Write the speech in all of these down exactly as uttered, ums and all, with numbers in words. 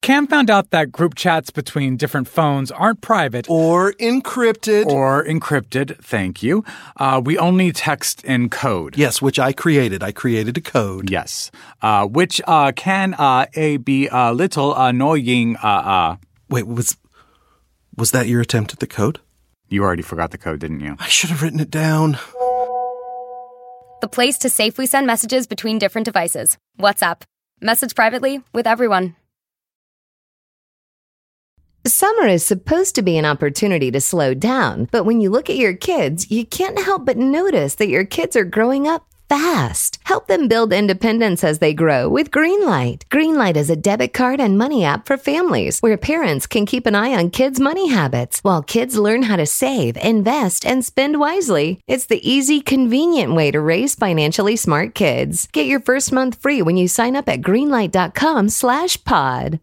Cam found out that group chats between different phones aren't private. Or encrypted. Or encrypted, thank you. Uh, we only text in code. Yes, which I created. I created a code. Yes. Uh, which uh, can uh, a be a little annoying. Uh, uh. Wait, was, was that your attempt at the code? You already forgot the code, didn't you? I should have written it down. The place to safely send messages between different devices. WhatsApp. Message privately with everyone. Summer is supposed to be an opportunity to slow down, but when you look at your kids, you can't help but notice that your kids are growing up fast. Help them build independence as they grow with Greenlight. Greenlight is a debit card and money app for families where parents can keep an eye on kids' money habits while kids learn how to save, invest, and spend wisely. It's the easy, convenient way to raise financially smart kids. Get your first month free when you sign up at greenlight.com slash pod.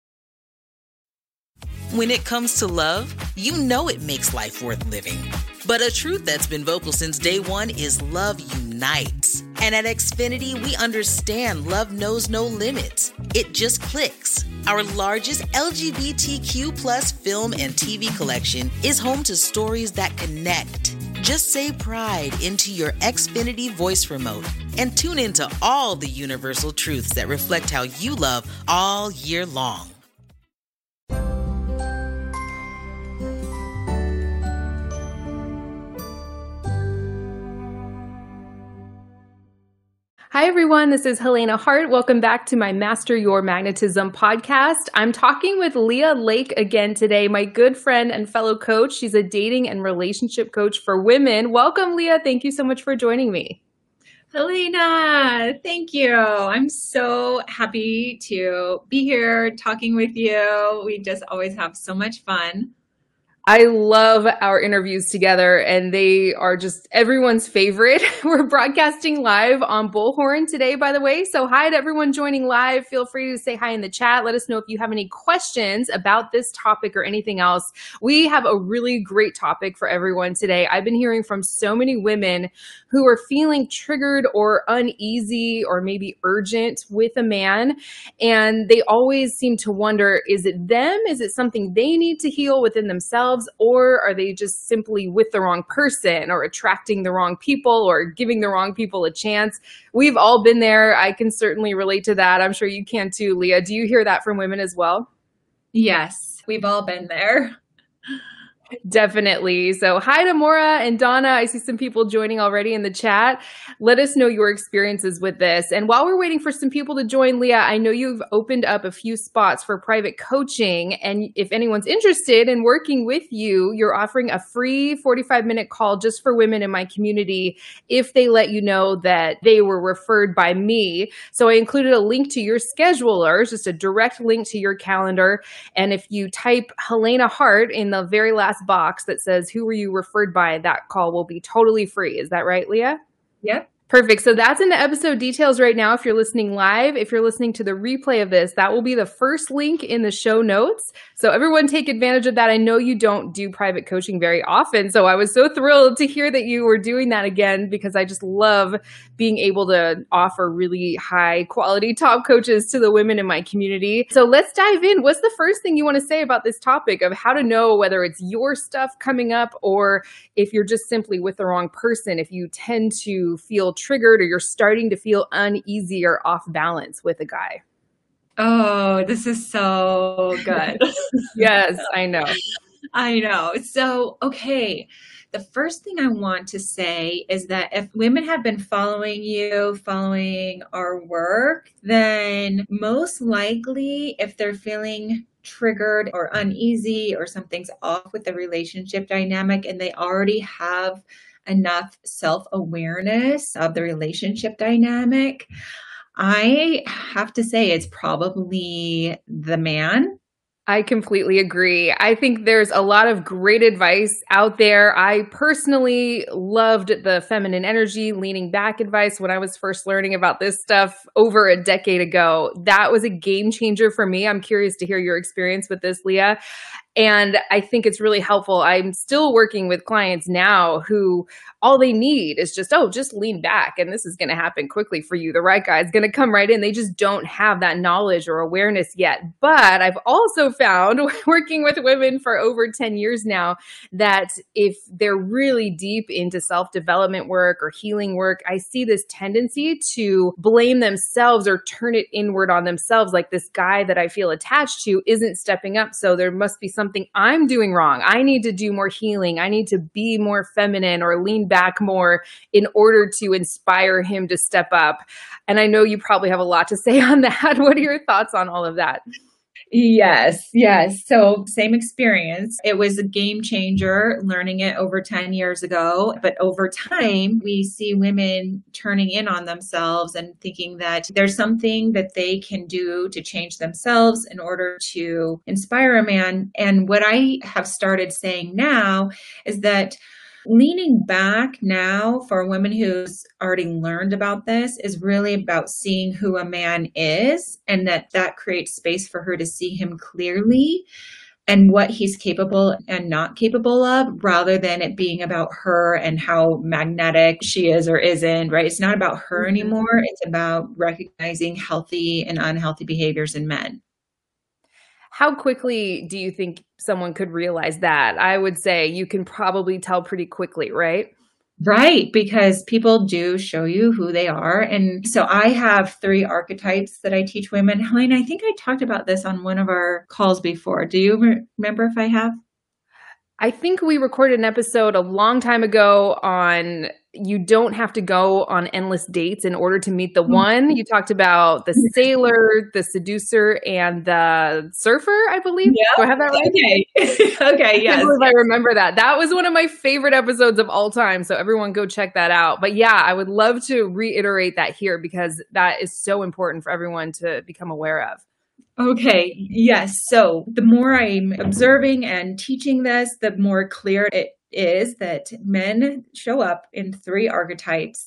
When it comes to love, you know it makes life worth living. But a truth that's been vocal since day one is love unites. And at Xfinity, we understand love knows no limits. It just clicks. Our largest L G B T Q plus film and T V collection is home to stories that connect. Just say pride into your Xfinity voice remote and tune into all the universal truths that reflect how you love all year long. Hi, everyone. This is Helena Hart. Welcome back to my Master Your Magnetism podcast. I'm talking with Leah Lake again today, my good friend and fellow coach. She's a dating and relationship coach for women. Welcome, Leah. Thank you so much for joining me. Helena, thank you. I'm so happy to be here talking with you. We just always have so much fun. I love our interviews together, and they are just everyone's favorite. We're broadcasting live on Bullhorn today, by the way. So hi to everyone joining live. Feel free to say hi in the chat. Let us know if you have any questions about this topic or anything else. We have a really great topic for everyone today. I've been hearing from so many women who are feeling triggered or uneasy or maybe urgent with a man. And they always seem to wonder, is it them? Is it something they need to heal within themselves? Or are they just simply with the wrong person or attracting the wrong people or giving the wrong people a chance? We've all been there. I can certainly relate to that. I'm sure you can too, Leah. Do you hear that from women as well? Yes, we've all been there. Definitely. So hi to Maura and Donna. I see some people joining already in the chat. Let us know your experiences with this. And while we're waiting for some people to join, Leah, I know you've opened up a few spots for private coaching. And if anyone's interested in working with you, you're offering a free forty-five minute call just for women in my community if they let you know that they were referred by me. So I included a link to your scheduler, it's just a direct link to your calendar. And if you type Helena Hart in the very last box that says, who were you referred by, that call will be totally free. Is that right, Leah? Yep. Perfect. So that's in the episode details right now. If you're listening live, if you're listening to the replay of this, that will be the first link in the show notes. So everyone take advantage of that. I know you don't do private coaching very often. So I was so thrilled to hear that you were doing that again, because I just love being able to offer really high quality top coaches to the women in my community. So let's dive in. What's the first thing you want to say about this topic of how to know whether it's your stuff coming up or if you're just simply with the wrong person, if you tend to feel triggered or you're starting to feel uneasy or off balance with a guy? Oh, this is so good. Yes, I know. I know. So, okay. The first thing I want to say is that if women have been following you, following our work, then most likely if they're feeling triggered or uneasy or something's off with the relationship dynamic and they already have enough self-awareness of the relationship dynamic, I have to say it's probably the man. I completely agree. I think there's a lot of great advice out there. I personally loved the feminine energy, leaning back advice when I was first learning about this stuff over a decade ago. That was a game changer for me. I'm curious to hear your experience with this, Leah. And I think it's really helpful. I'm still working with clients now who all they need is just, oh, just lean back and this is going to happen quickly for you. The right guy is going to come right in. They just don't have that knowledge or awareness yet. But I've also found working with women for over ten years now that if they're really deep into self-development work or healing work, I see this tendency to blame themselves or turn it inward on themselves. Like this guy that I feel attached to isn't stepping up. So there must be something I'm doing wrong. I need to do more healing. I need to be more feminine or lean back more in order to inspire him to step up. And I know you probably have a lot to say on that. What are your thoughts on all of that? Yes, yes. So same experience. It was a game changer learning it over ten years ago. But over time, we see women turning in on themselves and thinking that there's something that they can do to change themselves in order to inspire a man. And what I have started saying now is that leaning back now for a woman who's already learned about this is really about seeing who a man is, and that that creates space for her to see him clearly and what he's capable and not capable of, rather than it being about her and how magnetic she is or isn't, right? It's not about her anymore. It's about recognizing healthy and unhealthy behaviors in men. How quickly do you think someone could realize that? I would say you can probably tell pretty quickly, right? Right, because people do show you who they are. And so I have three archetypes that I teach women. Helene, I think I talked about this on one of our calls before. Do you re- remember if I have? I think we recorded an episode a long time ago on you don't have to go on endless dates in order to meet the one. You talked about the sailor, the seducer, and the surfer, I believe. Yep. Do I have that right? Okay. Okay. Yes. I believe I remember that. That was one of my favorite episodes of all time. So everyone go check that out. But yeah, I would love to reiterate that here because that is so important for everyone to become aware of. Okay. Yes. So the more I'm observing and teaching this, the more clear it is that men show up in three archetypes.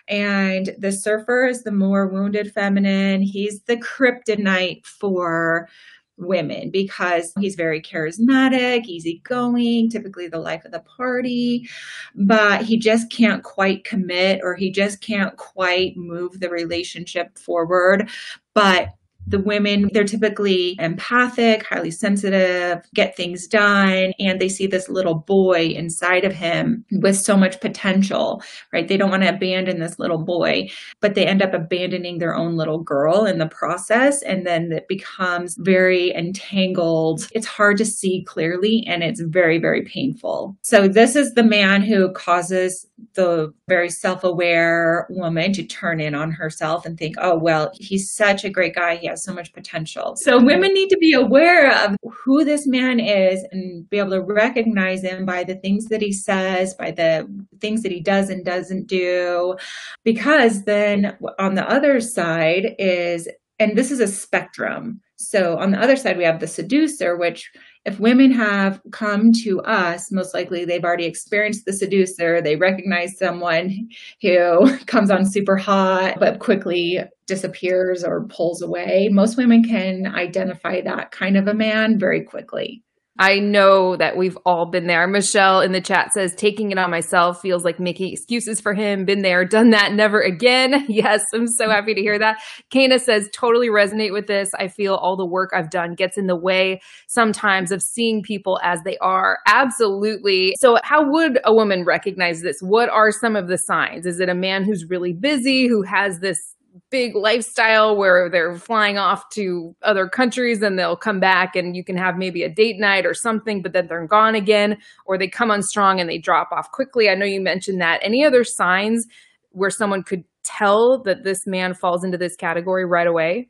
And the surfer is the more wounded feminine. He's the kryptonite for women because he's very charismatic, easygoing, typically the life of the party, but he just can't quite commit or he just can't quite move the relationship forward. But the women, they're typically empathic, highly sensitive, get things done, and they see this little boy inside of him with so much potential, right? They don't want to abandon this little boy, but they end up abandoning their own little girl in the process, and then it becomes very entangled. It's hard to see clearly, and it's very, very painful. So this is the man who causes the very self-aware woman to turn in on herself and think, oh, well, he's such a great guy. He has so much potential. So women need to be aware of who this man is and be able to recognize him by the things that he says, by the things that he does and doesn't do. Because then on the other side is, and this is a spectrum. So on the other side, we have the seducer, which if women have come to us, most likely they've already experienced the seducer. They recognize someone who comes on super hot, but quickly disappears or pulls away. Most women can identify that kind of a man very quickly. I know that we've all been there. Michelle in the chat says, taking it on myself feels like making excuses for him. Been there, done that, never again. Yes, I'm so happy to hear that. Kana says, totally resonate with this. I feel all the work I've done gets in the way sometimes of seeing people as they are. Absolutely. So how would a woman recognize this? What are some of the signs? Is it a man who's really busy, who has this big lifestyle where they're flying off to other countries and they'll come back and you can have maybe a date night or something, but then they're gone again, or they come on strong and they drop off quickly? I know you mentioned that. Any other signs where someone could tell that this man falls into this category right away?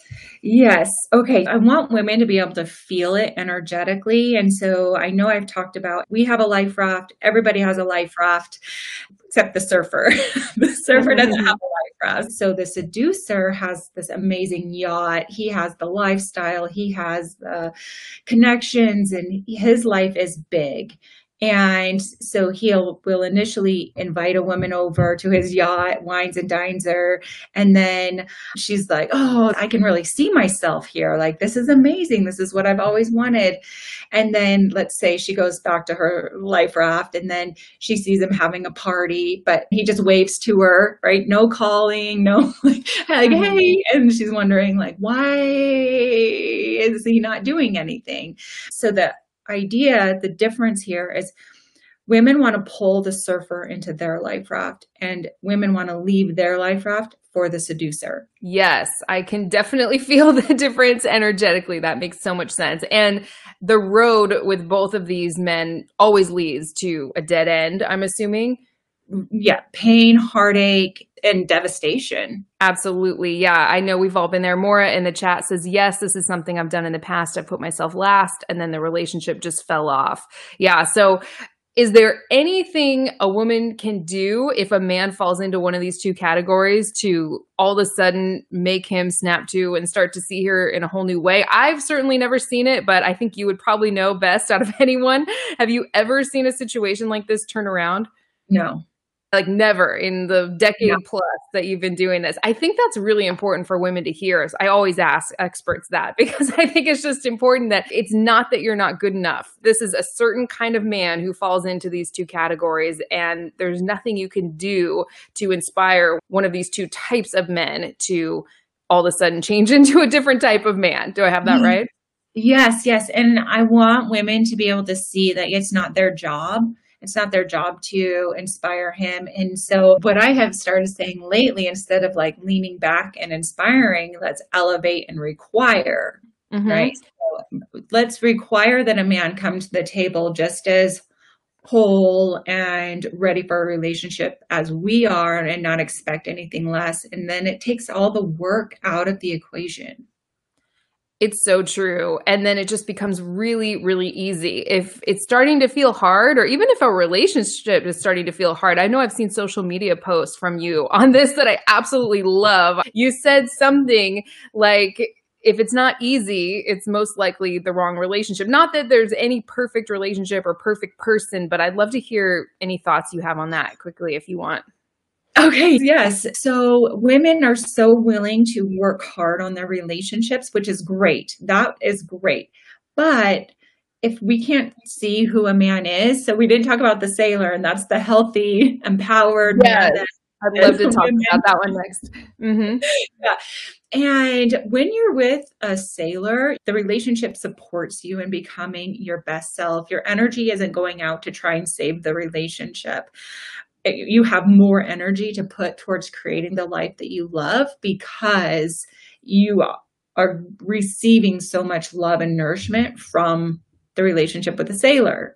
Yes. Okay. I want women to be able to feel it energetically. And so I know I've talked about, we have a life raft. Everybody has a life raft except the surfer. The surfer doesn't have a life raft. So the seducer has this amazing yacht. He has the lifestyle. He has the connections and his life is big. And so he'll will initially invite a woman over to his yacht, wines and dines her. And then she's like, oh, I can really see myself here. Like, this is amazing. This is what I've always wanted. And then let's say she goes back to her life raft and then she sees him having a party, but he just waves to her, right? No calling, no like, hey. And she's wondering like, why is he not doing anything? So the idea, the difference here is women want to pull the surfer into their life raft and women want to leave their life raft for the seducer. Yes, I can definitely feel the difference energetically. That makes so much sense. And the road with both of these men always leads to a dead end, I'm assuming. Yeah, pain, heartache, and devastation. Absolutely. Yeah, I know we've all been there. Maura in the chat says, yes, this is something I've done in the past. I put myself last and then the relationship just fell off. Yeah. So is there anything a woman can do if a man falls into one of these two categories to all of a sudden make him snap to and start to see her in a whole new way? I've certainly never seen it, but I think you would probably know best out of anyone. Have you ever seen a situation like this turn around? No. Like never in the decade Yeah. plus that you've been doing this. I think that's really important for women to hear. I always ask experts that because I think it's just important that it's not that you're not good enough. This is a certain kind of man who falls into these two categories, and there's nothing you can do to inspire one of these two types of men to all of a sudden change into a different type of man. Do I have that right? Yes, yes. And I want women to be able to see that it's not their job. It's not their job to inspire him. And so what I have started saying lately, instead of like leaning back and inspiring, let's elevate and require, Mm-hmm. right? So let's require that a man come to the table just as whole and ready for a relationship as we are and not expect anything less. And then it takes all the work out of the equation. It's so true. And then it just becomes really, really easy. If it's starting to feel hard, or even if a relationship is starting to feel hard, I know I've seen social media posts from you on this that I absolutely love. You said something like, if it's not easy, it's most likely the wrong relationship. Not that there's any perfect relationship or perfect person, but I'd love to hear any thoughts you have on that quickly if you want. Okay, yes. So women are so willing to work hard on their relationships, which is great. That is great. But if we can't see who a man is, so we didn't talk about the sailor, and that's the healthy, empowered Yes. man. I'd love to talk women. about that one next. Mm-hmm. Yeah. And when you're with a sailor, the relationship supports you in becoming your best self. Your energy isn't going out to try and save the relationship. You have more energy to put towards creating the life that you love because you are receiving so much love and nourishment from the relationship with the sailor.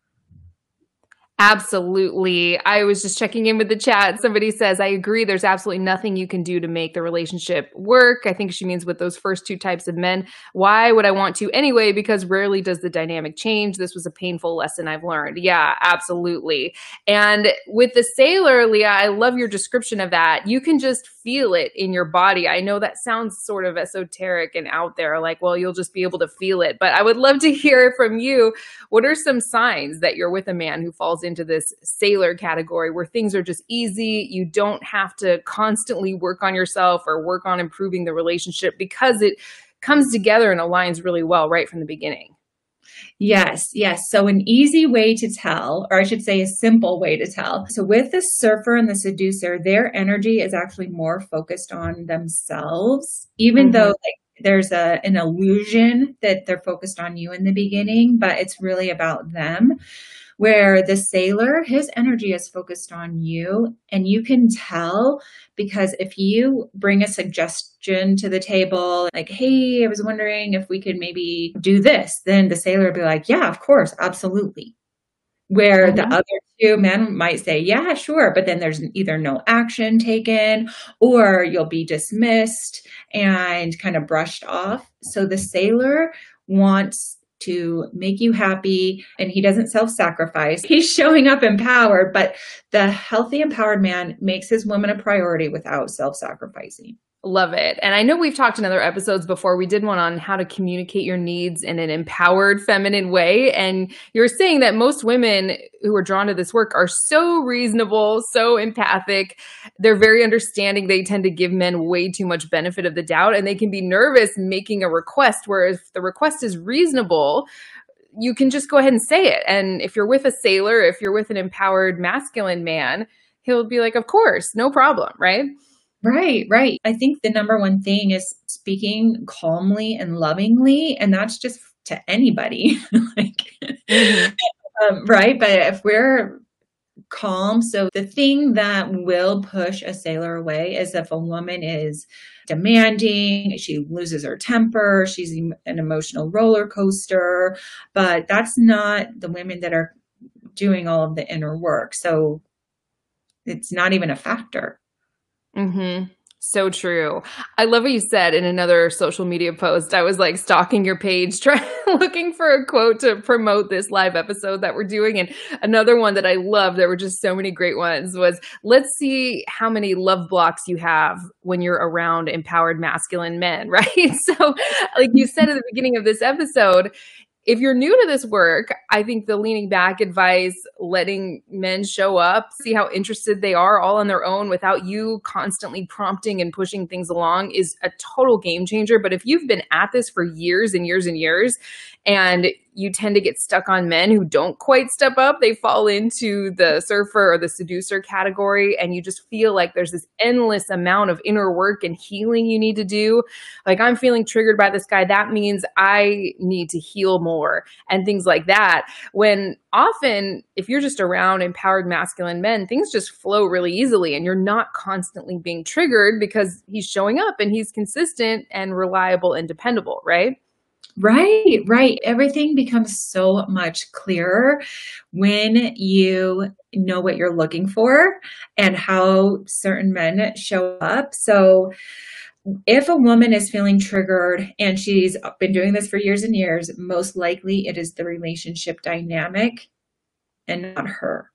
Absolutely. I was just checking in with the chat. Somebody says, I agree. There's absolutely nothing you can do to make the relationship work. I think she means with those first two types of men. Why would I want to anyway? Because rarely does the dynamic change. This was a painful lesson I've learned. Yeah, absolutely. And with the sailor, Leah, I love your description of that. You can just feel it in your body. I know that sounds sort of esoteric and out there, like, well, you'll just be able to feel it. But I would love to hear from you. What are some signs that you're with a man who falls into this sailor category where things are just easy? You don't have to constantly work on yourself or work on improving the relationship because it comes together and aligns really well right from the beginning. Yes, yes. So an easy way to tell, or I should say a simple way to tell. So with the surfer and the seducer, their energy is actually more focused on themselves, even mm-hmm. though like there's a an illusion that they're focused on you in the beginning, but it's really about them. Where the sailor, his energy is focused on you, and you can tell because if you bring a suggestion to the table, like, hey, I was wondering if we could maybe do this, then the sailor will be like, yeah, of course, absolutely. Where mm-hmm. the other two men might say, yeah, sure, but then there's either no action taken or you'll be dismissed and kind of brushed off. So the sailor wants to make you happy, and he doesn't self-sacrifice. He's showing up empowered, but the healthy, empowered man makes his woman a priority without self-sacrificing. Love it. And I know we've talked in other episodes before. We did one on how to communicate your needs in an empowered, feminine way. And you're saying that most women who are drawn to this work are so reasonable, so empathic. They're very understanding. They tend to give men way too much benefit of the doubt, and they can be nervous making a request, where if the request is reasonable, you can just go ahead and say it. And if you're with a sailor, if you're with an empowered masculine man, he'll be like, of course, no problem, right? Right, right. I think the number one thing is speaking calmly and lovingly, and that's just to anybody. like, mm-hmm. um, right? But if we're calm, so the thing that will push a sailor away is if a woman is demanding, she loses her temper, she's an emotional roller coaster, but that's not the women that are doing all of the inner work. So it's not even a factor. Mm-hmm. So true. I love what you said in another social media post. I was like stalking your page, trying looking for a quote to promote this live episode that we're doing. And another one that I love, there were just so many great ones, was let's see how many love blocks you have when you're around empowered masculine men, right? So like you said at the beginning of this episode, if you're new to this work, I think the leaning back advice, letting men show up, see how interested they are all on their own without you constantly prompting and pushing things along, is a total game changer. But if you've been at this for years and years and years, and you tend to get stuck on men who don't quite step up, they fall into the surfer or the seducer category, and you just feel like there's this endless amount of inner work and healing you need to do. Like, I'm feeling triggered by this guy, that means I need to heal more and things like that. When often, if you're just around empowered masculine men, things just flow really easily and you're not constantly being triggered because he's showing up and he's consistent and reliable and dependable, right? Right, right. Everything becomes so much clearer when you know what you're looking for and how certain men show up. So if a woman is feeling triggered and she's been doing this for years and years, most likely it is the relationship dynamic and not her.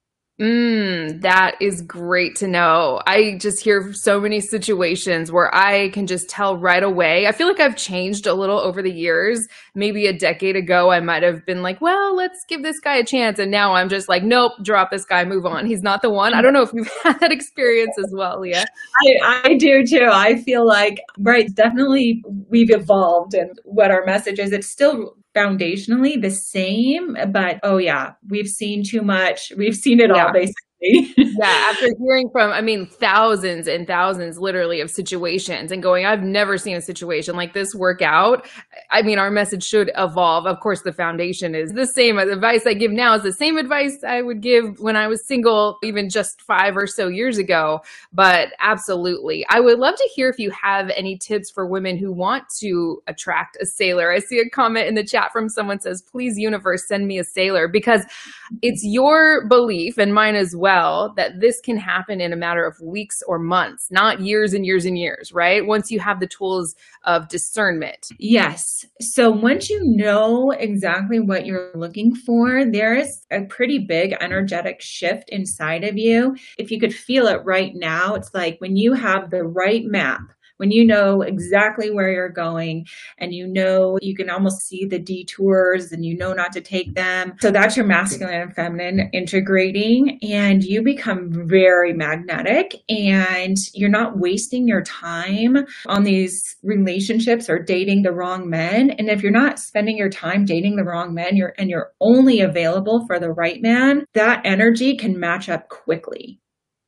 Mm, that is great to know. I just hear so many situations where I can just tell right away. I feel like I've changed a little over the years. Maybe a decade ago, I might have been like, well, let's give this guy a chance. And now I'm just like, nope, drop this guy, move on. He's not the one. I don't know if you've had that experience as well, Leah. I, I do too. I feel like, right, definitely we've evolved and what our message is. It's still foundationally the same, but oh yeah, we've seen too much. We've seen it yeah. all basically. Yeah, after hearing from, I mean, thousands and thousands literally of situations and going, I've never seen a situation like this work out. I mean, our message should evolve. Of course, the foundation is the same. The advice I give now is the same advice I would give when I was single, even just five or so years ago. But absolutely. I would love to hear if you have any tips for women who want to attract a sailor. I see a comment in the chat from someone says, please, universe, send me a sailor, because it's your belief and mine as well that this can happen in a matter of weeks or months, not years and years and years, right? Once you have the tools of discernment. Yes. So once you know exactly what you're looking for, there is a pretty big energetic shift inside of you. If you could feel it right now, it's like when you have the right map, when you know exactly where you're going and you know, you can almost see the detours and you know not to take them. So that's your masculine and feminine integrating, and you become very magnetic and you're not wasting your time on these relationships or dating the wrong men. And if you're not spending your time dating the wrong men, you're and you're only available for the right man, that energy can match up quickly.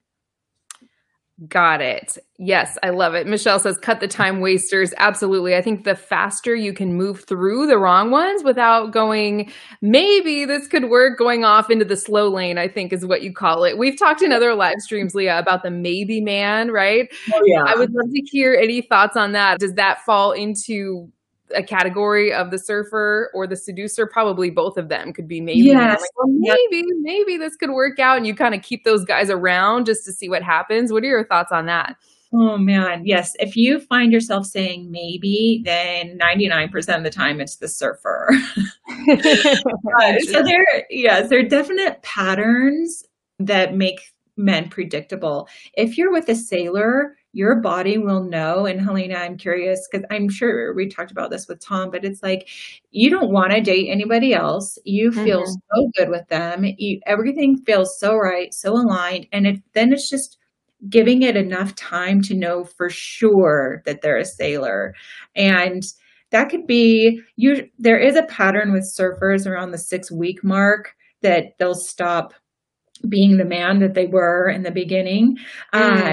Got it. Yes, I love it. Michelle says, cut the time wasters. Absolutely. I think the faster you can move through the wrong ones without going, maybe this could work, going off into the slow lane, I think is what you call it. We've talked in other live streams, Leah, about the maybe man, right? Oh, yeah. I would love to hear any thoughts on that. Does that fall into a category of the surfer or the seducer? Probably both of them could be maybe. Yes. Like, well, maybe, maybe this could work out, and you kind of keep those guys around just to see what happens. What are your thoughts on that? Oh man, yes. If you find yourself saying maybe, then ninety-nine percent of the time it's the surfer. uh, so there, yes, there are definite patterns that make men predictable. If you're with a sailor, your body will know. And Helena, I'm curious, because I'm sure we talked about this with Tom, but it's like, you don't want to date anybody else. You feel Mhm. so good with them. You, everything feels so right, so aligned. And it, then it's just giving it enough time to know for sure that they're a sailor. And that could be, you. There is a pattern with surfers around the six week mark that they'll stop being the man that they were in the beginning. Mm. Uh,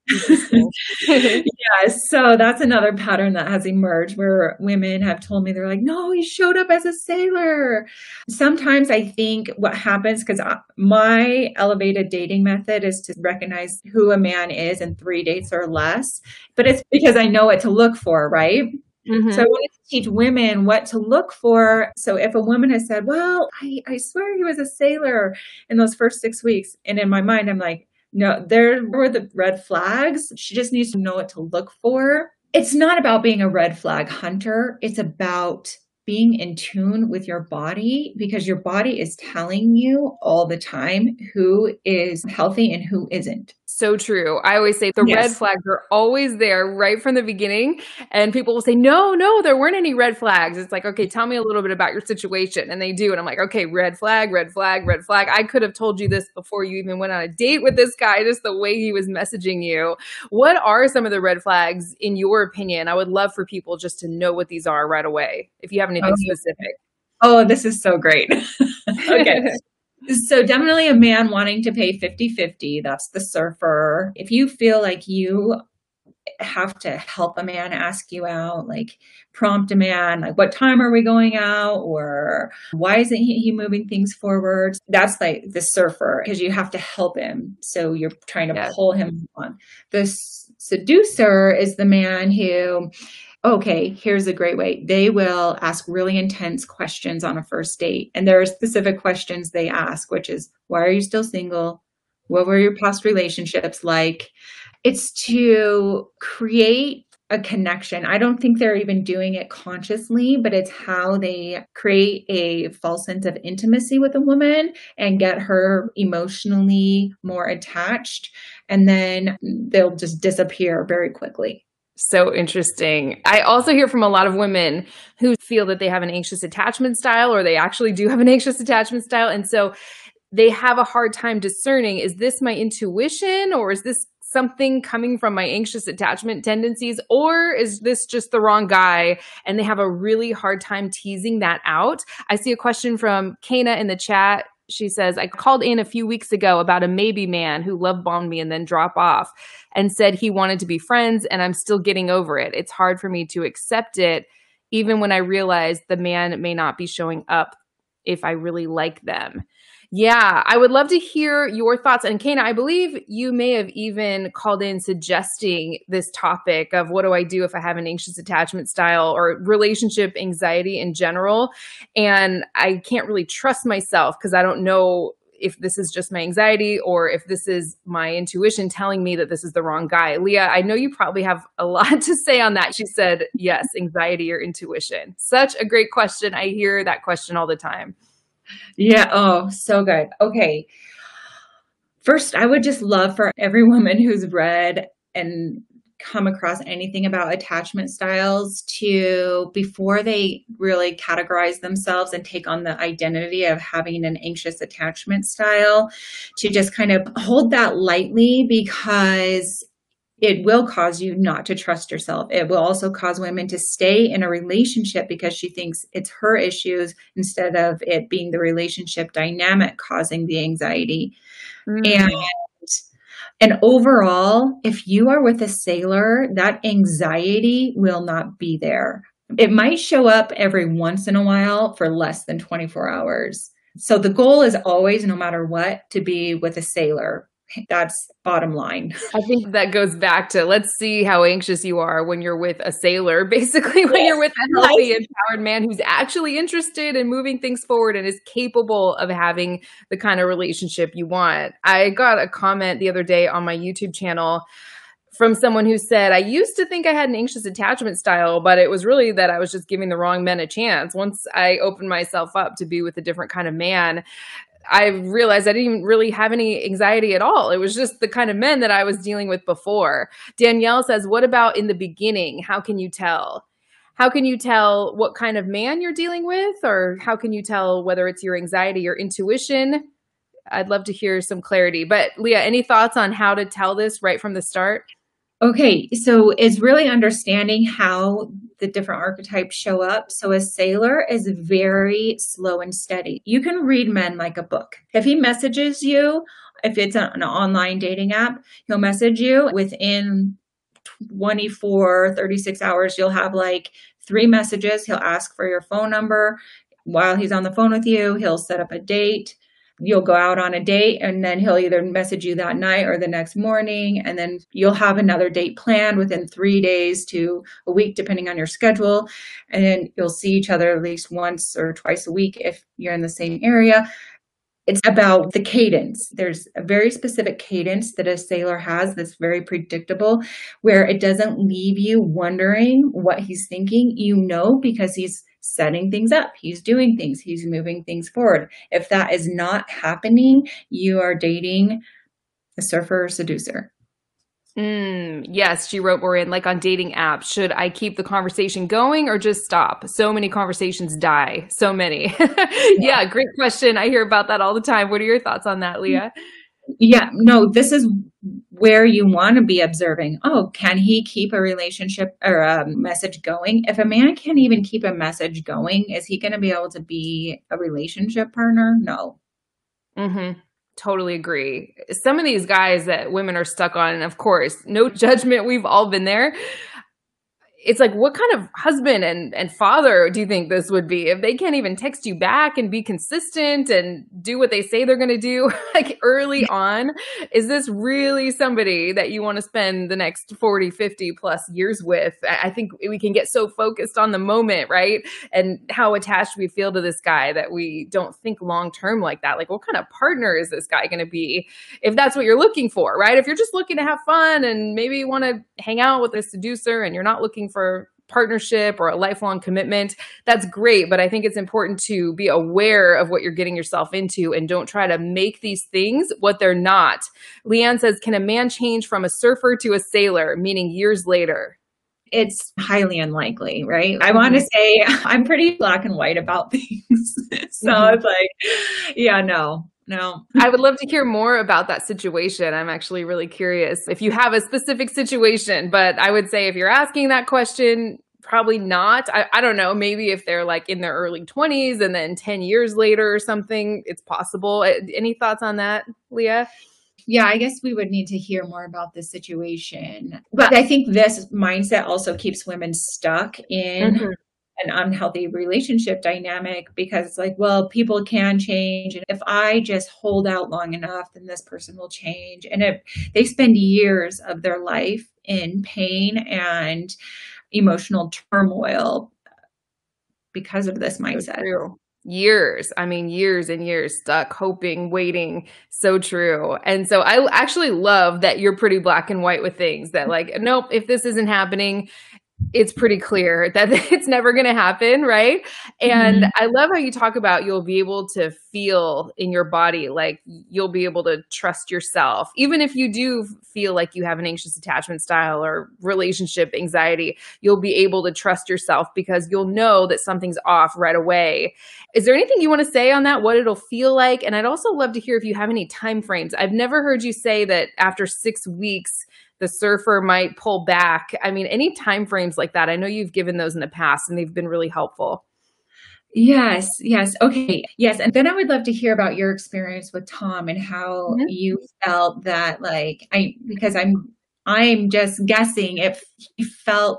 yeah, so that's another pattern that has emerged where women have told me, they're like, no, he showed up as a sailor. Sometimes I think what happens, because my elevated dating method is to recognize who a man is in three dates or less, but it's because I know what to look for, right? Mhm. So I wanted to teach women what to look for. So if a woman has said, well, I, I swear he was a sailor in those first six weeks. And in my mind, I'm like, no, there were the red flags. She just needs to know what to look for. It's not about being a red flag hunter. It's about being in tune with your body, because your body is telling you all the time who is healthy and who isn't. So true. I always say the Yes. red flags are always there right from the beginning. And people will say, no, no, there weren't any red flags. It's like, okay, tell me a little bit about your situation. And they do. And I'm like, okay, red flag, red flag, red flag. I could have told you this before you even went on a date with this guy, just the way he was messaging you. What are some of the red flags in your opinion? I would love for people just to know what these are right away, if you have anything Oh, specific. Oh, this is so great. Okay. So definitely a man wanting to pay fifty-fifty. That's the surfer. If you feel like you have to help a man ask you out, like prompt a man, like what time are we going out? Or why isn't he, he moving things forward? That's like the surfer, because you have to help him. So you're trying to Yes. pull him on. The s- seducer is the man who, okay, here's a great way. They will ask really intense questions on a first date. And there are specific questions they ask, which is, why are you still single? What were your past relationships like? It's to create a connection. I don't think they're even doing it consciously, but it's how they create a false sense of intimacy with a woman and get her emotionally more attached. And then they'll just disappear very quickly. So interesting. I also hear from a lot of women who feel that they have an anxious attachment style, or they actually do have an anxious attachment style. And so they have a hard time discerning, is this my intuition, or is this something coming from my anxious attachment tendencies, or is this just the wrong guy? And they have a really hard time teasing that out. I see a question from Kana in the chat. She says, I called in a few weeks ago about a maybe man who love bombed me and then drop off and said he wanted to be friends, and I'm still getting over it. It's hard for me to accept it, even when I realize the man may not be showing up if I really like them. Yeah, I would love to hear your thoughts. And Kana, I believe you may have even called in suggesting this topic of what do I do if I have an anxious attachment style or relationship anxiety in general. And I can't really trust myself because I don't know if this is just my anxiety or if this is my intuition telling me that this is the wrong guy. Leah, I know you probably have a lot to say on that. She said, yes, anxiety or intuition. Such a great question. I hear that question all the time. Yeah. Oh, so good. Okay. First, I would just love for every woman who's read and come across anything about attachment styles to, before they really categorize themselves and take on the identity of having an anxious attachment style, to just kind of hold that lightly, because it will cause you not to trust yourself. It will also cause women to stay in a relationship because she thinks it's her issues instead of it being the relationship dynamic causing the anxiety. Mm. And and overall, if you are with a sailor, that anxiety will not be there. It might show up every once in a while for less than twenty-four hours. So the goal is always, no matter what, to be with a sailor. That's bottom line. I think that goes back to, let's see how anxious you are when you're with a sailor, basically when Yes, you're with a healthy, right. empowered man who's actually interested in moving things forward and is capable of having the kind of relationship you want. I got a comment the other day on my YouTube channel from someone who said, I used to think I had an anxious attachment style, but it was really that I was just giving the wrong men a chance. Once I opened myself up to be with a different kind of man, I realized I didn't even really have any anxiety at all. It was just the kind of men that I was dealing with before. Danielle says, what about in the beginning? How can you tell? How can you tell what kind of man you're dealing with? Or how can you tell whether it's your anxiety or intuition? I'd love to hear some clarity. But Leah, any thoughts on how to tell this right from the start? Okay, so it's really understanding how the different archetypes show up. So a sailor is very slow and steady. You can read men like a book. If he messages you, if it's an online dating app, he'll message you within twenty-four, thirty-six hours. You'll have like three messages. He'll ask for your phone number. While he's on the phone with you, he'll set up a date. You'll go out on a date and then he'll either message you that night or the next morning. And then you'll have another date planned within three days to a week, depending on your schedule. And then you'll see each other at least once or twice a week if you're in the same area. It's about the cadence. There's a very specific cadence that a sailor has that's very predictable, where it doesn't leave you wondering what he's thinking. You know, because he's setting things up. He's doing things. He's moving things forward. If that is not happening, you are dating a surfer or seducer. Mm, yes, she wrote, we're in like on dating apps. Should I keep the conversation going or just stop? So many conversations die. So many. Yeah, great question. I hear about that all the time. What are your thoughts on that, Leah? Yeah, no, this is where you want to be observing. Oh, can he keep a relationship or a message going? If a man can't even keep a message going, is he going to be able to be a relationship partner? No. Mm-hmm. Totally agree. Some of these guys that women are stuck on, and of course, no judgment, we've all been there. It's like, what kind of husband and, and father do you think this would be if they can't even text you back and be consistent and do what they say they're going to do like early on? Is this really somebody that you want to spend the next forty, fifty plus years with? I think we can get so focused on the moment, right? And how attached we feel to this guy that we don't think long-term like that. Like, what kind of partner is this guy going to be if that's what you're looking for, right? If you're just looking to have fun and maybe you want to hang out with a seducer and you're not looking for for partnership or a lifelong commitment, that's great. But I think it's important to be aware of what you're getting yourself into and don't try to make these things what they're not. Leanne says, can a man change from a surfer to a sailor, meaning years later? It's highly unlikely, right? I want to say I'm pretty black and white about things. So mm-hmm. It's like, yeah, no. No. I would love to hear more about that situation. I'm actually really curious if you have a specific situation, but I would say if you're asking that question, probably not. I, I don't know. Maybe if they're like in their early twenties and then ten years later or something, it's possible. Any thoughts on that, Leah? Yeah, I guess we would need to hear more about this situation. But I think this mindset also keeps women stuck in mm-hmm. an unhealthy relationship dynamic, because it's like, well, people can change. And if I just hold out long enough, then this person will change. And if they spend years of their life in pain and emotional turmoil because of this mindset. True. Years. I mean, years and years stuck, hoping, waiting. So true. And so I actually love that you're pretty black and white with things that like, nope, if this isn't happening, it's pretty clear that it's never going to happen, right? And mm-hmm. I love how you talk about you'll be able to feel in your body, like you'll be able to trust yourself. Even if you do feel like you have an anxious attachment style or relationship anxiety, you'll be able to trust yourself because you'll know that something's off right away. Is there anything you want to say on that, what it'll feel like? And I'd also love to hear if you have any time frames. I've never heard you say that after six weeks, the surfer might pull back. I mean, any time frames like that? I know you've given those in the past and they've been really helpful. Yes, yes. Okay. Yes. And then I would love to hear about your experience with Tom and how mm-hmm. you felt that, like, I, because I'm, I'm just guessing if he felt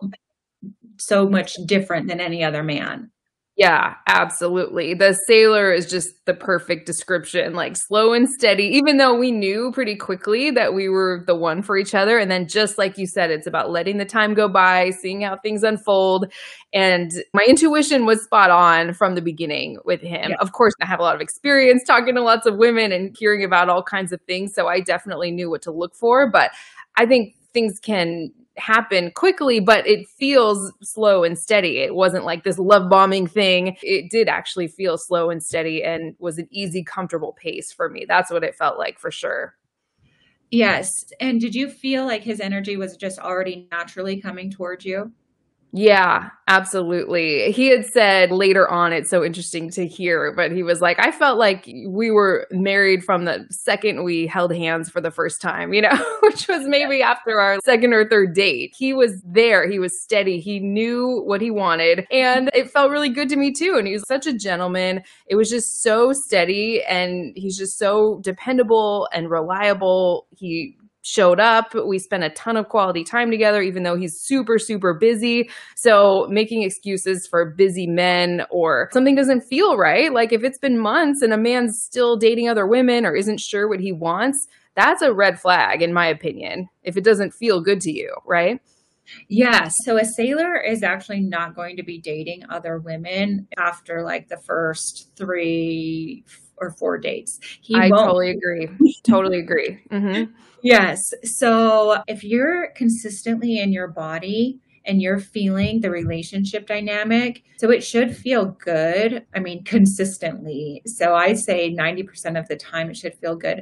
so much different than any other man. Yeah, absolutely. The sailor is just the perfect description, like slow and steady, even though we knew pretty quickly that we were the one for each other. And then just like you said, it's about letting the time go by, seeing how things unfold. And my intuition was spot on from the beginning with him. Yeah. Of course, I have a lot of experience talking to lots of women and hearing about all kinds of things. So I definitely knew what to look for. But I think things can happen quickly, but it feels slow and steady. It wasn't like this love bombing thing. It did actually feel slow and steady and was an easy, comfortable pace for me. That's what it felt like for sure. Yes. And did you feel like his energy was just already naturally coming towards you? Yeah, absolutely. He had said later on, it's so interesting to hear, but he was like, I felt like we were married from the second we held hands for the first time, you know, which was maybe after our second or third date. He was there. He was steady. He knew what he wanted. And it felt really good to me too. And he was such a gentleman. It was just so steady. And he's just so dependable and reliable. He showed up. We spent a ton of quality time together, even though he's super, super busy. So making excuses for busy men or something doesn't feel right. Like if it's been months and a man's still dating other women or isn't sure what he wants, that's a red flag, in my opinion, if it doesn't feel good to you, right? Yes. So a sailor is actually not going to be dating other women after like the first three or four dates. He I won't. totally agree. Totally agree. Mm-hmm. Yes. So if you're consistently in your body and you're feeling the relationship dynamic, so it should feel good. I mean, consistently. So I say ninety percent of the time it should feel good.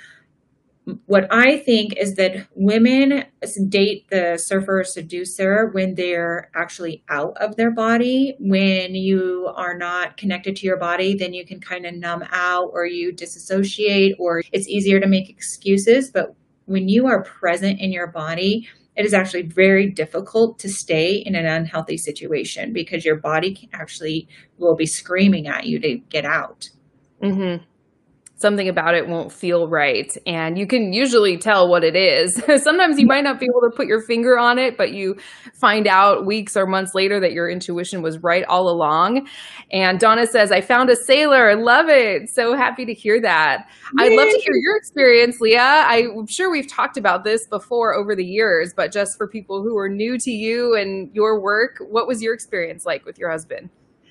What I think is that women date the surfer or seducer when they're actually out of their body. When you are not connected to your body, then you can kind of numb out or you disassociate, or it's easier to make excuses. But when you are present in your body, it is actually very difficult to stay in an unhealthy situation because your body actually will be screaming at you to get out. Mm-hmm. Something about it won't feel right. And you can usually tell what it is. Sometimes you might not be able to put your finger on it, but you find out weeks or months later that your intuition was right all along. And Donna says, I found a sailor. Love it. So happy to hear that. Yay. I'd love to hear your experience, Leah. I'm sure we've talked about this before over the years, but just for people who are new to you and your work, what was your experience like with your husband?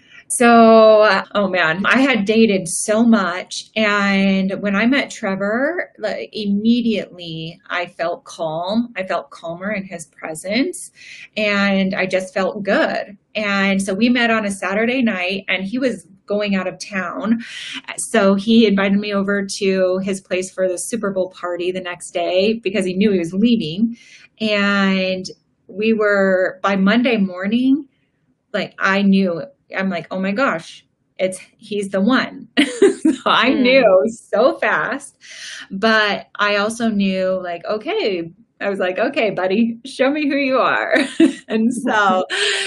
So, oh man, I had dated so much. And when I met Trevor, like immediately I felt calm. I felt calmer in his presence and I just felt good. And so we met on a Saturday night and he was going out of town. So he invited me over to his place for the Super Bowl party the next day because he knew he was leaving. And we were, by Monday morning, like I knew I'm like, oh my gosh, it's, he's the one. So I mm. knew so fast, but I also knew like, okay, I was like, okay, buddy, show me who you are. And so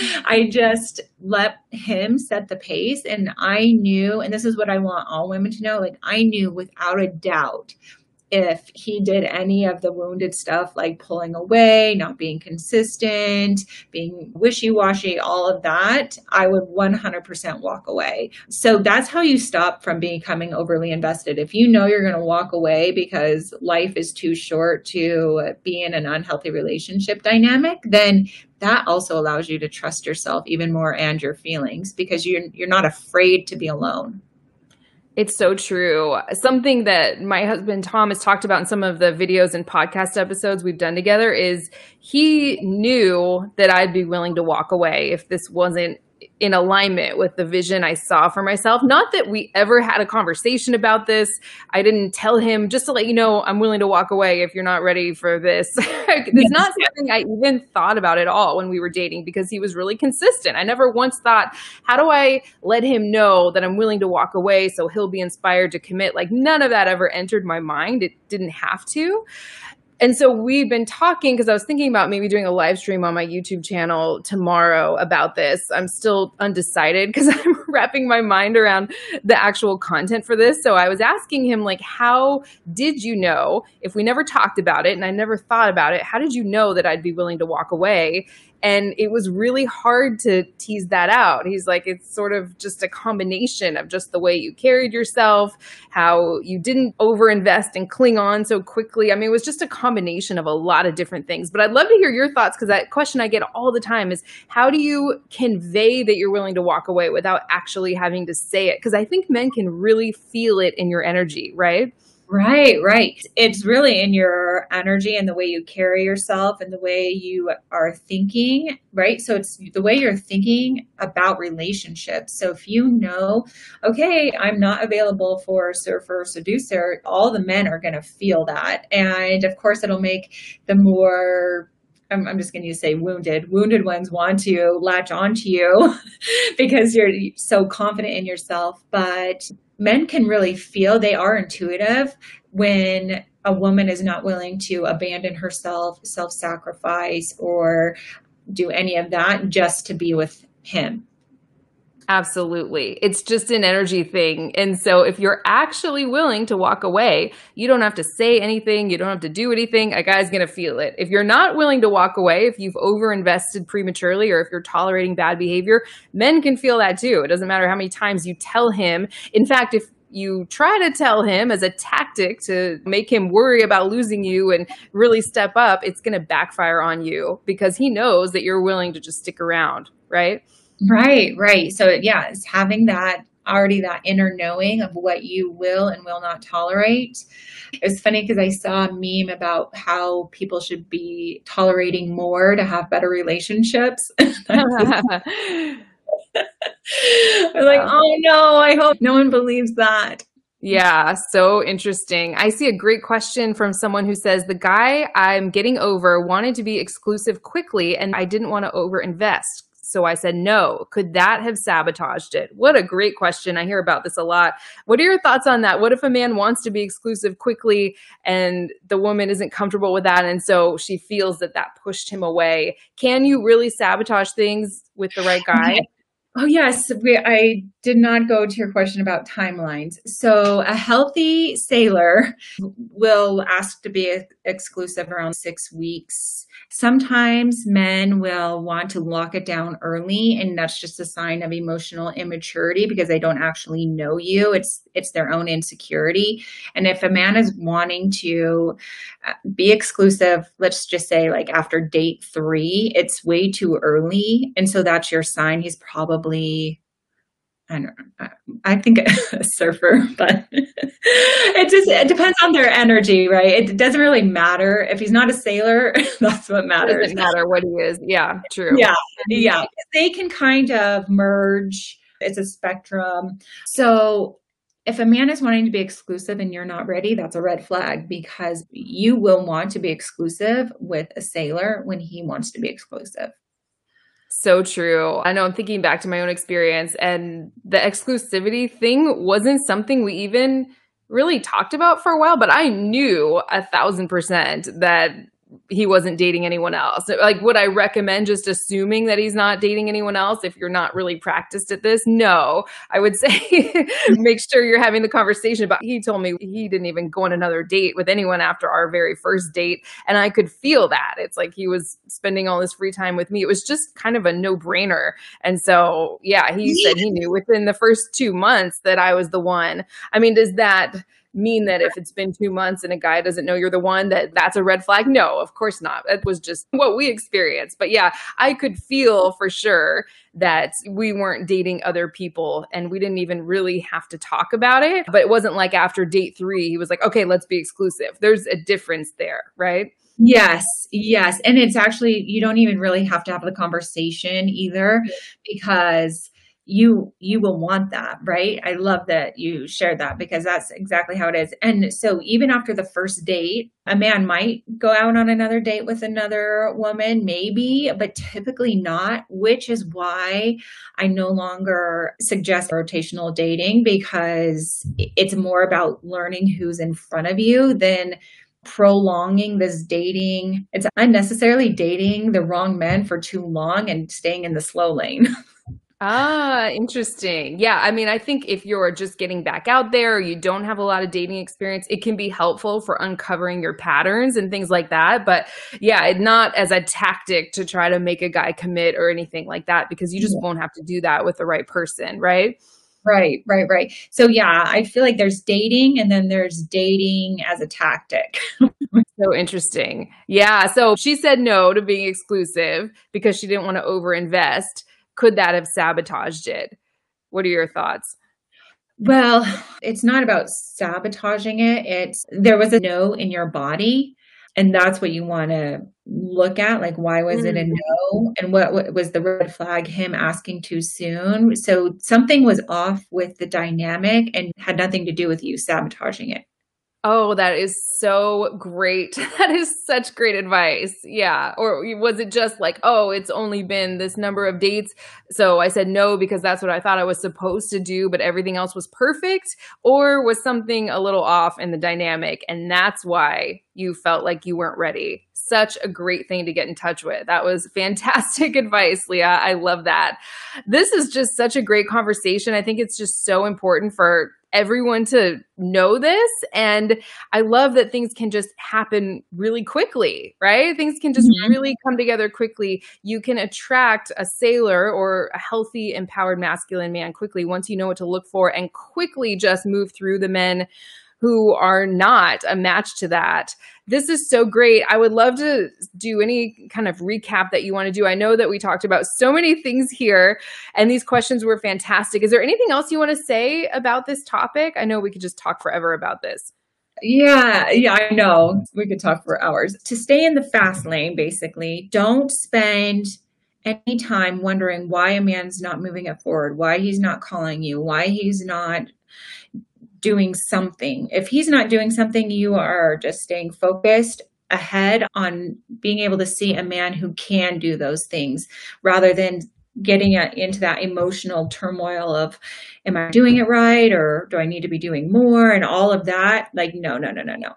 I just let him set the pace. And I knew, and this is what I want all women to know, like I knew without a doubt if he did any of the wounded stuff, like pulling away, not being consistent, being wishy-washy, all of that, I would one hundred percent walk away. So that's how you stop from becoming overly invested. If you know you're going to walk away because life is too short to be in an unhealthy relationship dynamic, then that also allows you to trust yourself even more and your feelings because you're you're not afraid to be alone. It's so true. Something that my husband, Tom, has talked about in some of the videos and podcast episodes we've done together is he knew that I'd be willing to walk away if this wasn't in alignment with the vision I saw for myself. Not that we ever had a conversation about this. I didn't tell him, just to let you know, I'm willing to walk away if you're not ready for this. It's not something I even thought about at all when we were dating because he was really consistent. I never once thought, how do I let him know that I'm willing to walk away so he'll be inspired to commit? Like none of that ever entered my mind. It didn't have to. And so we've been talking because I was thinking about maybe doing a live stream on my YouTube channel tomorrow about this. I'm still undecided because I'm wrapping my mind around the actual content for this. So I was asking him, like, how did you know, if we never talked about it and I never thought about it, how did you know that I'd be willing to walk away? And it was really hard to tease that out. He's like, it's sort of just a combination of just the way you carried yourself, how you didn't overinvest and cling on so quickly. I mean, it was just a combination of a lot of different things. But I'd love to hear your thoughts because that question I get all the time is, how do you convey that you're willing to walk away without actually having to say it? Because I think men can really feel it in your energy, right? Right, right. It's really in your energy and the way you carry yourself and the way you are thinking, right? So it's the way you're thinking about relationships. So if you know, okay, I'm not available for surfer or seducer, all the men are going to feel that. And of course, it'll make the more I'm, I'm just going to say wounded. Wounded ones want to latch onto you because you're so confident in yourself. But men can really feel, they are intuitive when a woman is not willing to abandon herself, self-sacrifice, or do any of that just to be with him. Absolutely. It's just an energy thing. And so if you're actually willing to walk away, you don't have to say anything. You don't have to do anything. A guy's going to feel it. If you're not willing to walk away, if you've overinvested prematurely, or if you're tolerating bad behavior, men can feel that too. It doesn't matter how many times you tell him. In fact, if you try to tell him as a tactic to make him worry about losing you and really step up, it's going to backfire on you because he knows that you're willing to just stick around, right? Right, right. So yeah, it's having that already that inner knowing of what you will and will not tolerate. It was funny because I saw a meme about how people should be tolerating more to have better relationships. I was like, oh no, I hope no one believes that. Yeah, so interesting. I see a great question from someone who says, the guy I'm getting over wanted to be exclusive quickly and I didn't want to overinvest. So I said, no. Could that have sabotaged it? What a great question. I hear about this a lot. What are your thoughts on that? What if a man wants to be exclusive quickly and the woman isn't comfortable with that? And so she feels that that pushed him away. Can you really sabotage things with the right guy? Oh, yes. We, I did not go to your question about timelines. So a healthy sailor will ask to be exclusive around six weeks. Sometimes men will want to lock it down early, and that's just a sign of emotional immaturity because they don't actually know you. It's it's their own insecurity. And if a man is wanting to be exclusive, let's just say like after date three, it's way too early. And so that's your sign. He's probably, I don't know, I think a surfer, but it just, it depends on their energy, right? It doesn't really matter. If he's not a sailor, that's what matters. It doesn't matter what he is. Yeah, true. Yeah, yeah. They can kind of merge. It's a spectrum. So if a man is wanting to be exclusive and you're not ready, that's a red flag because you will want to be exclusive with a sailor when he wants to be exclusive. So true. I know I'm thinking back to my own experience, and the exclusivity thing wasn't something we even really talked about for a while, but I knew a thousand percent that he wasn't dating anyone else. Like, would I recommend just assuming that he's not dating anyone else if you're not really practiced at this? No, I would say make sure you're having the conversation. But he told me he didn't even go on another date with anyone after our very first date. And I could feel that. It's like he was spending all his free time with me. It was just kind of a no-brainer. And so, yeah, he said he knew within the first two months that I was the one. I mean, does that mean that if it's been two months and a guy doesn't know you're the one, that that's a red flag? No, of course not. It was just what we experienced. But yeah, I could feel for sure that we weren't dating other people and we didn't even really have to talk about it. But it wasn't like after date three, he was like, okay, let's be exclusive. There's a difference there, right? Yes, yes. And it's actually, you don't even really have to have the conversation either because you you will want that, right? I love that you shared that because that's exactly how it is. And so even after the first date, a man might go out on another date with another woman, maybe, but typically not, which is why I no longer suggest rotational dating because it's more about learning who's in front of you than prolonging this dating. It's unnecessarily dating the wrong men for too long and staying in the slow lane. Ah, interesting. Yeah. I mean, I think if you're just getting back out there, or you don't have a lot of dating experience, it can be helpful for uncovering your patterns and things like that. But yeah, it, not as a tactic to try to make a guy commit or anything like that, because you just yeah. won't have to do that with the right person, right? Right, right, right. So yeah, I feel like there's dating and then there's dating as a tactic. So interesting. Yeah. So she said no to being exclusive because she didn't want to overinvest. Could that have sabotaged it? What are your thoughts? Well, it's not about sabotaging it. It's there was a no in your body. And that's what you want to look at. Like, why was it a no? And what, what was the red flag? Him asking too soon. So something was off with the dynamic and had nothing to do with you sabotaging it. Oh, that is so great. That is such great advice. Yeah. Or was it just like, oh, it's only been this number of dates, so I said no because that's what I thought I was supposed to do, but everything else was perfect? Or was something a little off in the dynamic and that's why you felt like you weren't ready? Such a great thing to get in touch with. That was fantastic advice, Leah. I love that. This is just such a great conversation. I think it's just so important for everyone to know this. And I love that things can just happen really quickly, right? Things can just mm-hmm. really come together quickly. You can attract a sailor or a healthy, empowered masculine man quickly once you know what to look for and quickly just move through the men who are not a match to that. This is so great. I would love to do any kind of recap that you want to do. I know that we talked about so many things here and these questions were fantastic. Is there anything else you want to say about this topic? I know we could just talk forever about this. Yeah, yeah, I know. We could talk for hours. To stay in the fast lane, basically, don't spend any time wondering why a man's not moving it forward, why he's not calling you, why he's not doing something. If he's not doing something, you are just staying focused ahead on being able to see a man who can do those things rather than getting into that emotional turmoil of, am I doing it right? Or do I need to be doing more? And all of that. Like, no, no, no, no, no.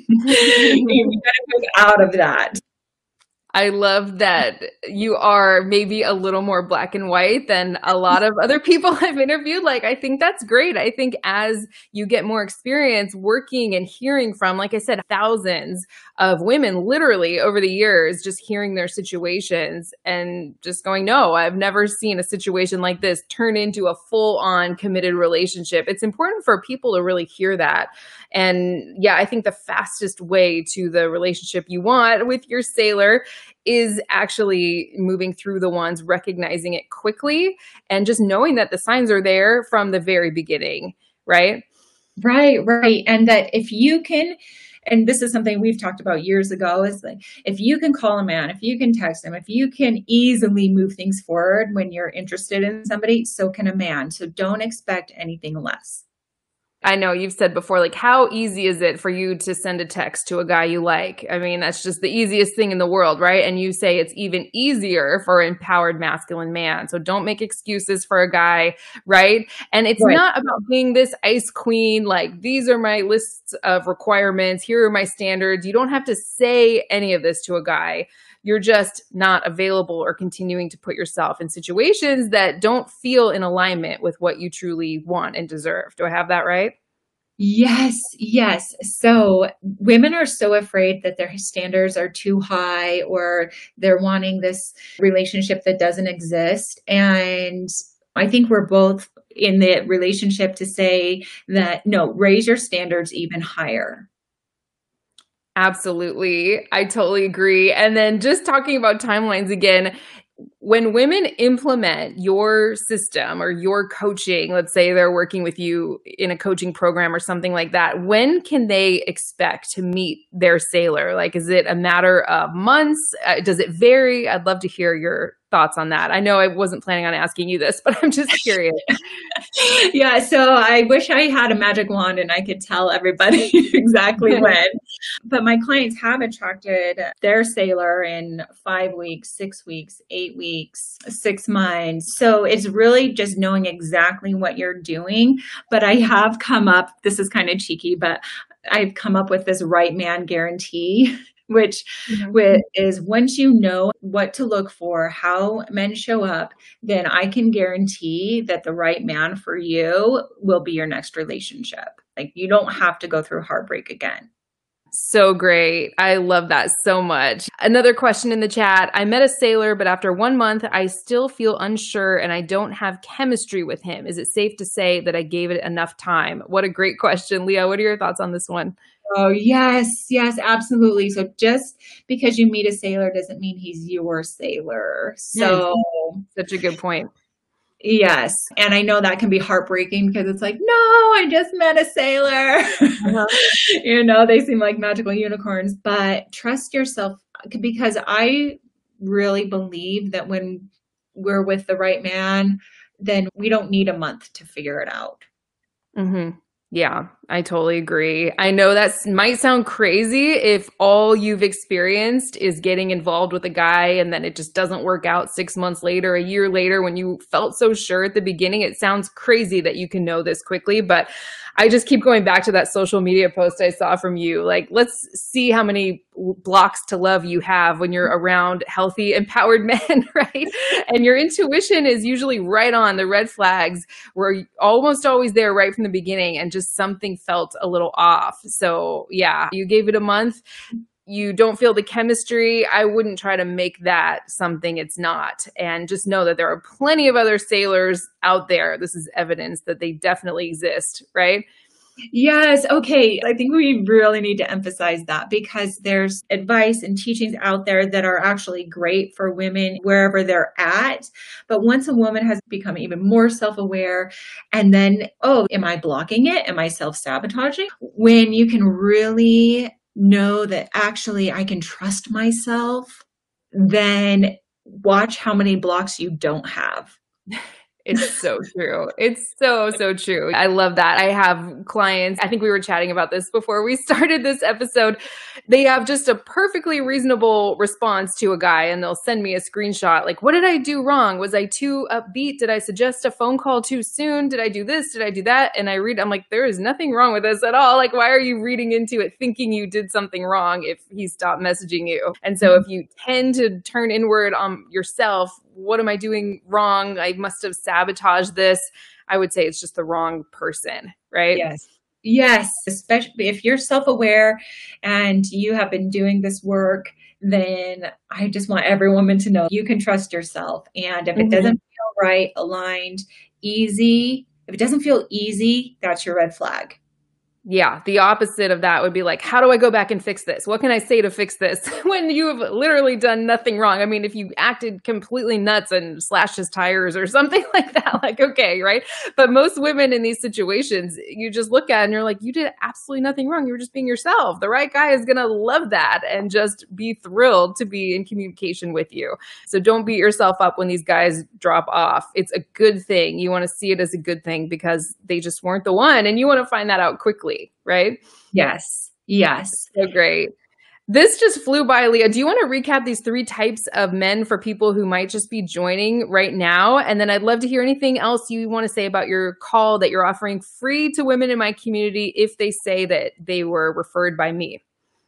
You gotta move out of that. I love that you are maybe a little more black and white than a lot of other people I've interviewed. Like, I think that's great. I think as you get more experience working and hearing from, like I said, thousands of women literally over the years, just hearing their situations and just going, no, I've never seen a situation like this turn into a full on committed relationship. It's important for people to really hear that. And yeah, I think the fastest way to the relationship you want with your sailor is actually moving through the ones, recognizing it quickly, and just knowing that the signs are there from the very beginning, right? Right, right. And that if you can, and this is something we've talked about years ago, is like, if you can call a man, if you can text him, if you can easily move things forward when you're interested in somebody, so can a man. So don't expect anything less. I know you've said before, like, how easy is it for you to send a text to a guy you like? I mean, that's just the easiest thing in the world, right? And you say it's even easier for an empowered masculine man. So don't make excuses for a guy, right? And it's right. not about being this ice queen, like, these are my lists of requirements, here are my standards. You don't have to say any of this to a guy. You're just not available or continuing to put yourself in situations that don't feel in alignment with what you truly want and deserve. Do I have that right? Yes, yes. So women are so afraid that their standards are too high or they're wanting this relationship that doesn't exist. And I think we're both in the relationship to say that, no, raise your standards even higher. Absolutely. I totally agree. And then just talking about timelines again, when women implement your system or your coaching, let's say they're working with you in a coaching program or something like that, when can they expect to meet their sailor? Like, is it a matter of months? Uh, does it vary? I'd love to hear your thoughts on that. I know I wasn't planning on asking you this, but I'm just curious. Yeah, so I wish I had a magic wand and I could tell everybody exactly when. But my clients have attracted their sailor in five weeks, six weeks, eight weeks, six months. So it's really just knowing exactly what you're doing. But I have come up, this is kind of cheeky, but I've come up with this right man guarantee, which mm-hmm. with, is once you know what to look for, how men show up, then I can guarantee that the right man for you will be your next relationship. Like, you don't have to go through heartbreak again. So great. I love that so much. Another question in the chat. I met a sailor, but after one month, I still feel unsure and I don't have chemistry with him. Is it safe to say that I gave it enough time? What a great question. Leah, what are your thoughts on this one? Oh, yes, yes, absolutely. So just because you meet a sailor doesn't mean he's your sailor. So such a good point. Yes. And I know that can be heartbreaking because it's like, no, I just met a sailor. Uh-huh. You know, they seem like magical unicorns, but trust yourself, because I really believe that when we're with the right man, then we don't need a month to figure it out. Mm-hmm. Yeah, I totally agree. I know that might sound crazy if all you've experienced is getting involved with a guy and then it just doesn't work out six months later, a year later, when you felt so sure at the beginning. It sounds crazy that you can know this quickly, but I just keep going back to that social media post I saw from you. Like, let's see how many blocks to love you have when you're around healthy, empowered men, right? And your intuition is usually right on. The red flags were almost always there right from the beginning, and just something felt a little off. So yeah, you gave it a month. You don't feel the chemistry. I wouldn't try to make that something it's not. And just know that there are plenty of other sailors out there. This is evidence that they definitely exist, right? Yes. Okay. I think we really need to emphasize that, because there's advice and teachings out there that are actually great for women wherever they're at. But once a woman has become even more self-aware, and then, oh, am I blocking it? Am I self-sabotaging? When you can really know that actually I can trust myself, then watch how many blocks you don't have. It's so true. It's so, so true. I love that. I have clients, I think we were chatting about this before we started this episode. They have just a perfectly reasonable response to a guy, and they'll send me a screenshot. Like, what did I do wrong? Was I too upbeat? Did I suggest a phone call too soon? Did I do this? Did I do that? And I read, I'm like, there is nothing wrong with this at all. Like, why are you reading into it thinking you did something wrong if he stopped messaging you? And so if you tend to turn inward on yourself, what am I doing wrong? I must have sabotaged this. I would say it's just the wrong person, right? Yes. Yes. Especially if you're self-aware and you have been doing this work, then I just want every woman to know you can trust yourself. And if mm-hmm. it doesn't feel right, aligned, easy, if it doesn't feel easy, that's your red flag. Yeah. The opposite of that would be like, how do I go back and fix this? What can I say to fix this when you have literally done nothing wrong? I mean, if you acted completely nuts and slashed his tires or something like that, like, okay, right? But most women in these situations, you just look at it and you're like, you did absolutely nothing wrong. You were just being yourself. The right guy is going to love that and just be thrilled to be in communication with you. So don't beat yourself up when these guys drop off. It's a good thing. You want to see it as a good thing because they just weren't the one, and you want to find that out quickly. Right? Yes. Yes. So great. This just flew by, Leah. Do you want to recap these three types of men for people who might just be joining right now? And then I'd love to hear anything else you want to say about your call that you're offering free to women in my community if they say that they were referred by me.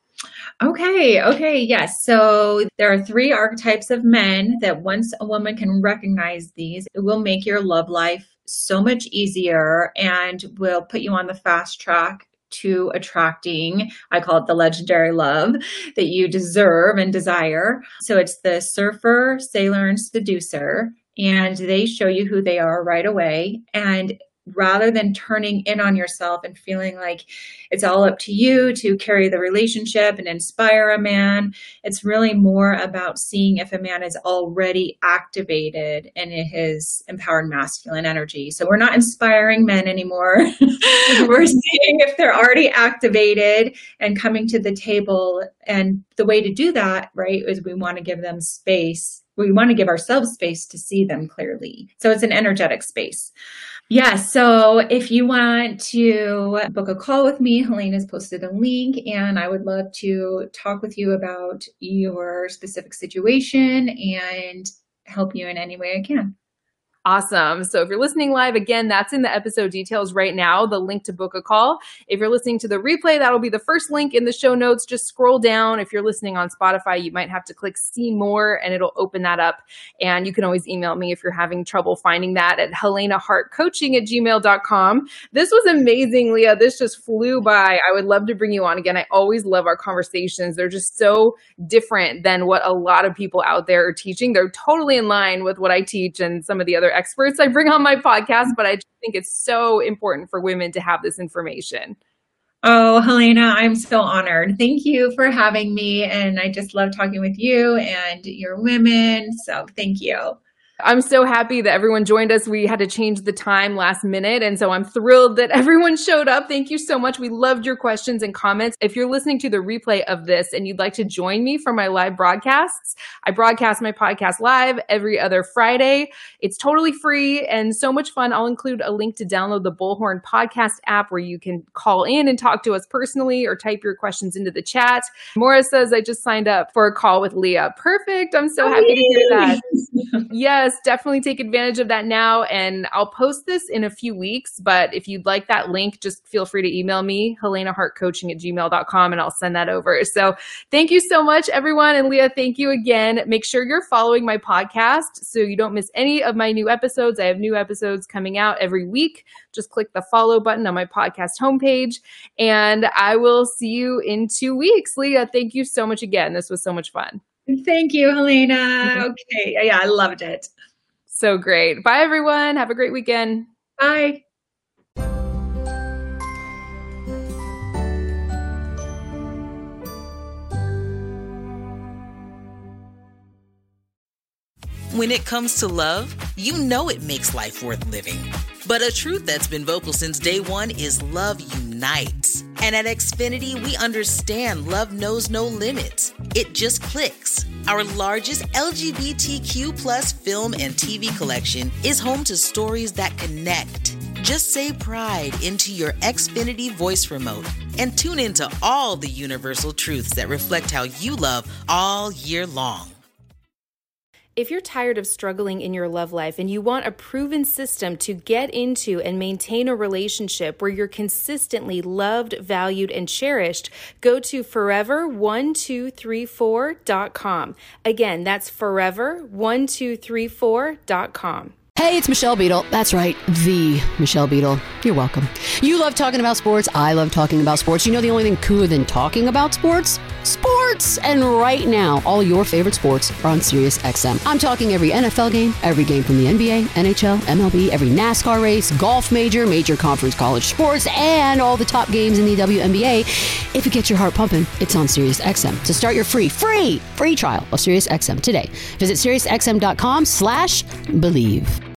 Okay. Okay. Yes. So there are three archetypes of men that once a woman can recognize these, it will make your love life so much easier and will put you on the fast track to attracting, I call it the legendary love that you deserve and desire. So it's the surfer, sailor, and seducer, and they show you who they are right away. And rather than turning in on yourself and feeling like it's all up to you to carry the relationship and inspire a man, it's really more about seeing if a man is already activated in his empowered masculine energy. So we're not inspiring men anymore. We're seeing if they're already activated and coming to the table. And the way to do that, right, is we want to give them space. We want to give ourselves space to see them clearly. So it's an energetic space. Yeah, so if you want to book a call with me, Helena's posted a link, and I would love to talk with you about your specific situation and help you in any way I can. Awesome. So if you're listening live, again, that's in the episode details right now, the link to book a call. If you're listening to the replay, that'll be the first link in the show notes. Just scroll down. If you're listening on Spotify, you might have to click see more and it'll open that up. And you can always email me if you're having trouble finding that at helena hart coaching at gmail dot com. This was amazing, Leah. This just flew by. I would love to bring you on again. I always love our conversations. They're just so different than what a lot of people out there are teaching. They're totally in line with what I teach and some of the other experts I bring on my podcast, but I just think it's so important for women to have this information. Oh, Helena, I'm so honored. Thank you for having me. And I just love talking with you and your women. So thank you. I'm so happy that everyone joined us. We had to change the time last minute. And so I'm thrilled that everyone showed up. Thank you so much. We loved your questions and comments. If you're listening to the replay of this and you'd like to join me for my live broadcasts, I broadcast my podcast live every other Friday. It's totally free and so much fun. I'll include a link to download the Bullhorn podcast app where you can call in and talk to us personally or type your questions into the chat. Maura says, I just signed up for a call with Leah. Perfect. I'm so happy to hear that. Yes, definitely take advantage of that now. And I'll post this in a few weeks. But if you'd like that link, just feel free to email me, helena hart coaching at gmail dot com, and I'll send that over. So thank you so much, everyone. And Leah, thank you again. Make sure you're following my podcast so you don't miss any of my new episodes. I have new episodes coming out every week. Just click the follow button on my podcast homepage. And I will see you in two weeks. Leah, thank you so much again. This was so much fun. Thank you, Helena. Okay. Yeah, I loved it. So great. Bye, everyone. Have a great weekend. Bye. When it comes to love, you know it makes life worth living. But a truth that's been vocal since day one is love unites. And at Xfinity, we understand love knows no limits. It just clicks. Our largest L G B T Q plus film and T V collection is home to stories that connect. Just say pride into your Xfinity voice remote and tune into all the universal truths that reflect how you love all year long. If you're tired of struggling in your love life and you want a proven system to get into and maintain a relationship where you're consistently loved, valued, and cherished, go to forever one two three four dot com. Again, that's forever one two three four dot com. Hey, it's Michelle Beadle. That's right, the Michelle Beadle. You're welcome. You love talking about sports. I love talking about sports. You know the only thing cooler than talking about sports? Sports! And right now, all your favorite sports are on Sirius X M. I'm talking every N F L game, every game from the N B A, N H L, M L B, every NASCAR race, golf major, major conference college sports, and all the top games in the W N B A. If it gets your heart pumping, it's on Sirius X M. To start your free, free, free trial of Sirius X M today, visit SiriusXM.com slash believe.